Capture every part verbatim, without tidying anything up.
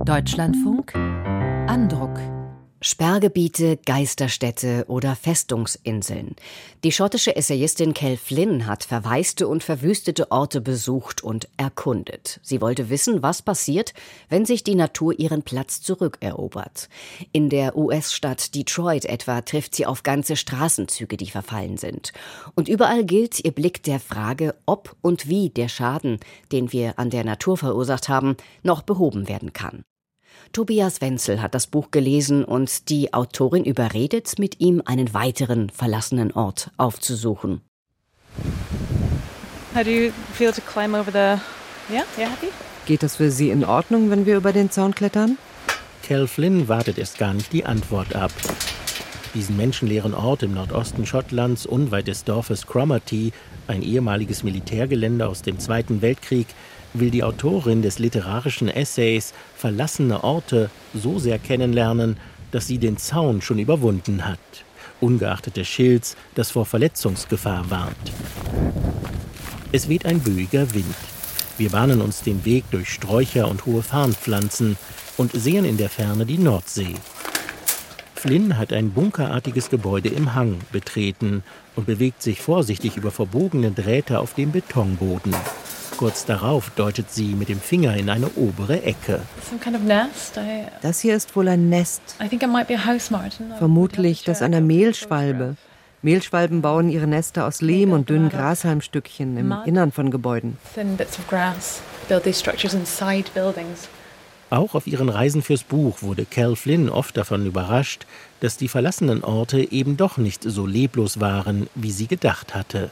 Deutschlandfunk Andruck. Sperrgebiete, Geisterstädte oder Festungsinseln. Die schottische Essayistin Kell Flynn hat verwaiste und verwüstete Orte besucht und erkundet. Sie wollte wissen, was passiert, wenn sich die Natur ihren Platz zurückerobert. In der U S-Stadt Detroit etwa trifft sie auf ganze Straßenzüge, die verfallen sind. Und überall gilt ihr Blick der Frage, ob und wie der Schaden, den wir an der Natur verursacht haben, noch behoben werden kann. Tobias Wenzel hat das Buch gelesen und die Autorin überredet, mit ihm einen weiteren verlassenen Ort aufzusuchen. How do you feel to climb over the... Yeah, you're happy? Geht das für Sie in Ordnung, wenn wir über den Zaun klettern? Kell Flynn wartet erst gar nicht die Antwort ab. Diesen menschenleeren Ort im Nordosten Schottlands, unweit des Dorfes Cromarty, ein ehemaliges Militärgelände aus dem Zweiten Weltkrieg, will die Autorin des literarischen Essays Verlassene Orte so sehr kennenlernen, dass sie den Zaun schon überwunden hat, ungeachtet des Schilds, das vor Verletzungsgefahr warnt. Es weht ein böiger Wind. Wir bahnen uns den Weg durch Sträucher und hohe Farnpflanzen und sehen in der Ferne die Nordsee. Flynn hat ein bunkerartiges Gebäude im Hang betreten und bewegt sich vorsichtig über verbogene Drähte auf dem Betonboden. Kurz darauf deutet sie mit dem Finger in eine obere Ecke. Das hier ist wohl ein Nest. Vermutlich das einer Mehlschwalbe. Mehlschwalben bauen ihre Nester aus Lehm und dünnen Grashalmstückchen im Innern von Gebäuden. Auch auf ihren Reisen fürs Buch wurde Kell Flynn oft davon überrascht, dass die verlassenen Orte eben doch nicht so leblos waren, wie sie gedacht hatte.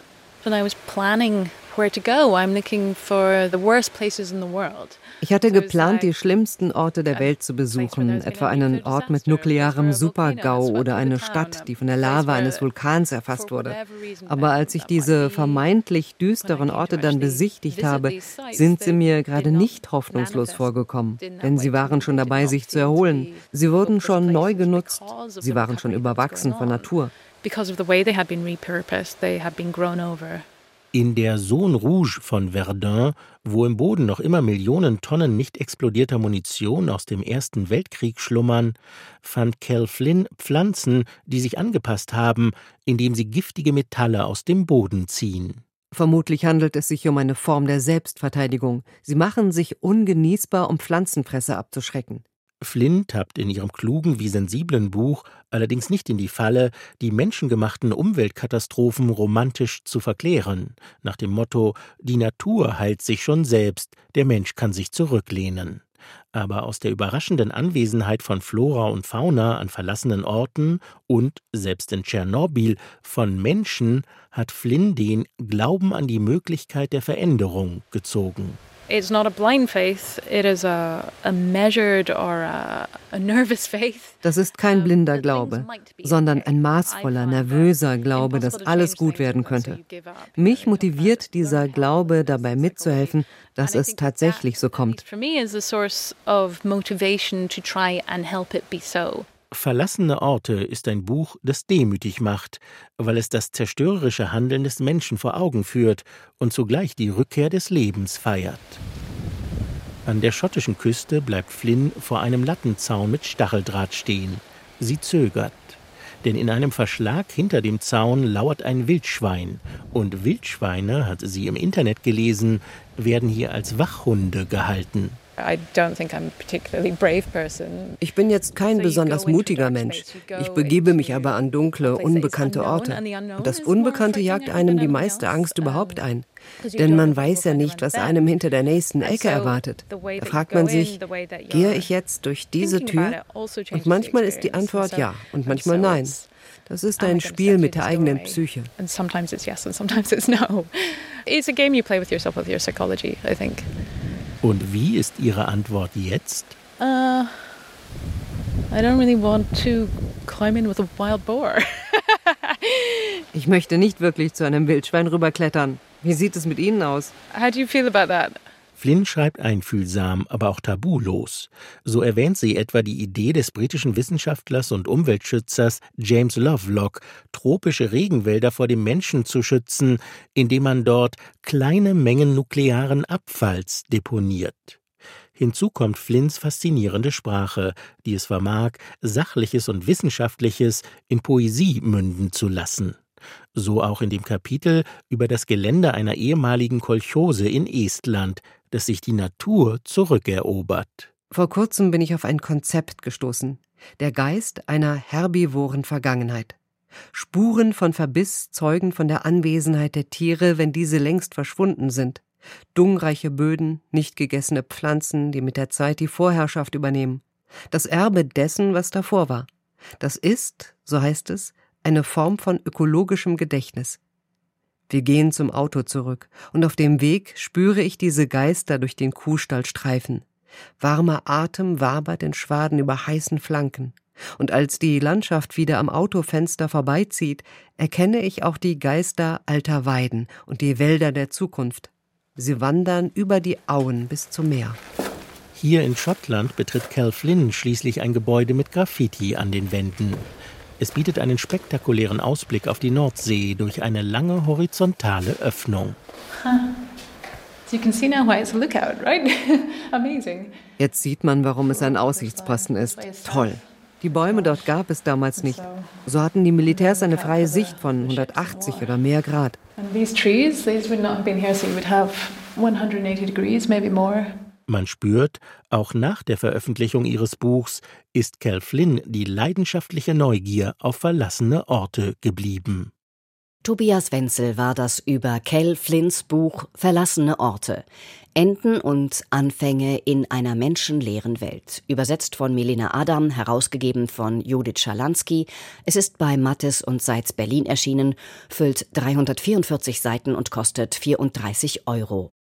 Ich hatte geplant, die schlimmsten Orte der Welt zu besuchen, etwa einen Ort mit nuklearem Supergau oder eine Stadt, die von der Lava eines Vulkans erfasst wurde. Aber als ich diese vermeintlich düsteren Orte dann besichtigt habe, sind sie mir gerade nicht hoffnungslos vorgekommen, denn sie waren schon dabei, sich zu erholen. Sie wurden schon neu genutzt, sie waren schon überwachsen von Natur. In der Zone Rouge von Verdun, wo im Boden noch immer Millionen Tonnen nicht explodierter Munition aus dem Ersten Weltkrieg schlummern, fand Kell Flynn Pflanzen, die sich angepasst haben, indem sie giftige Metalle aus dem Boden ziehen. Vermutlich handelt es sich um eine Form der Selbstverteidigung. Sie machen sich ungenießbar, um Pflanzenfresser abzuschrecken. Flynn tappt in ihrem klugen wie sensiblen Buch allerdings nicht in die Falle, die menschengemachten Umweltkatastrophen romantisch zu verklären, nach dem Motto, die Natur heilt sich schon selbst, der Mensch kann sich zurücklehnen. Aber aus der überraschenden Anwesenheit von Flora und Fauna an verlassenen Orten und, selbst in Tschernobyl, von Menschen hat Flynn den Glauben an die Möglichkeit der Veränderung gezogen. It's not a blind faith, it is a, a measured or a, a nervous faith. Das ist kein blinder Glaube, sondern ein maßvoller, nervöser Glaube, dass alles gut werden könnte. Mich motiviert dieser Glaube, dabei mitzuhelfen, dass es tatsächlich so kommt. Verlassene Orte ist ein Buch, das demütig macht, weil es das zerstörerische Handeln des Menschen vor Augen führt und zugleich die Rückkehr des Lebens feiert. An der schottischen Küste bleibt Flynn vor einem Lattenzaun mit Stacheldraht stehen. Sie zögert, denn in einem Verschlag hinter dem Zaun lauert ein Wildschwein. Und Wildschweine, hat sie im Internet gelesen, werden hier als Wachhunde gehalten. Ich bin jetzt kein besonders mutiger Mensch. Ich begebe mich aber an dunkle, unbekannte Orte. Und das Unbekannte jagt einem die meiste Angst überhaupt ein. Denn man weiß ja nicht, was einem hinter der nächsten Ecke erwartet. Da fragt man sich, gehe ich jetzt durch diese Tür? Und manchmal ist die Antwort ja und manchmal nein. Das ist ein Spiel mit der eigenen Psyche. Und wie ist Ihre Antwort jetzt? Uh, I don't really want to climb in with a wild boar. Ich möchte nicht wirklich zu einem Wildschwein rüberklettern. Wie sieht es mit Ihnen aus? How do you feel about that? Flynn schreibt einfühlsam, aber auch tabulos. So erwähnt sie etwa die Idee des britischen Wissenschaftlers und Umweltschützers James Lovelock, tropische Regenwälder vor dem Menschen zu schützen, indem man dort kleine Mengen nuklearen Abfalls deponiert. Hinzu kommt Flynns faszinierende Sprache, die es vermag, Sachliches und Wissenschaftliches in Poesie münden zu lassen. So auch in dem Kapitel über das Gelände einer ehemaligen Kolchose in Estland, das sich die Natur zurückerobert. Vor kurzem bin ich auf ein Konzept gestoßen. Der Geist einer herbivoren Vergangenheit. Spuren von Verbiss zeugen von der Anwesenheit der Tiere, wenn diese längst verschwunden sind. Dungreiche Böden, nicht gegessene Pflanzen, die mit der Zeit die Vorherrschaft übernehmen. Das Erbe dessen, was davor war. Das ist, so heißt es, eine Form von ökologischem Gedächtnis. Wir gehen zum Auto zurück, und auf dem Weg spüre ich diese Geister durch den Kuhstall streifen. Warmer Atem wabert in Schwaden über heißen Flanken. Und als die Landschaft wieder am Autofenster vorbeizieht, erkenne ich auch die Geister alter Weiden und die Wälder der Zukunft. Sie wandern über die Auen bis zum Meer. Hier in Schottland betritt Cal Flynn schließlich ein Gebäude mit Graffiti an den Wänden. Es bietet einen spektakulären Ausblick auf die Nordsee durch eine lange horizontale Öffnung. Jetzt sieht man, warum es ein Aussichtsposten ist. Toll. Die Bäume dort gab es damals nicht. So hatten die Militärs eine freie Sicht von hundertachtzig oder mehr Grad. Man spürt, auch nach der Veröffentlichung ihres Buchs ist Cal Flynn die leidenschaftliche Neugier auf verlassene Orte geblieben. Tobias Wenzel war das über Cal Flynns Buch Verlassene Orte. Enden und Anfänge in einer menschenleeren Welt. Übersetzt von Milena Adam, herausgegeben von Judith Schalansky. Es ist bei Mattes und Seitz Berlin erschienen, füllt dreihundertvierundvierzig Seiten und kostet vierunddreißig Euro.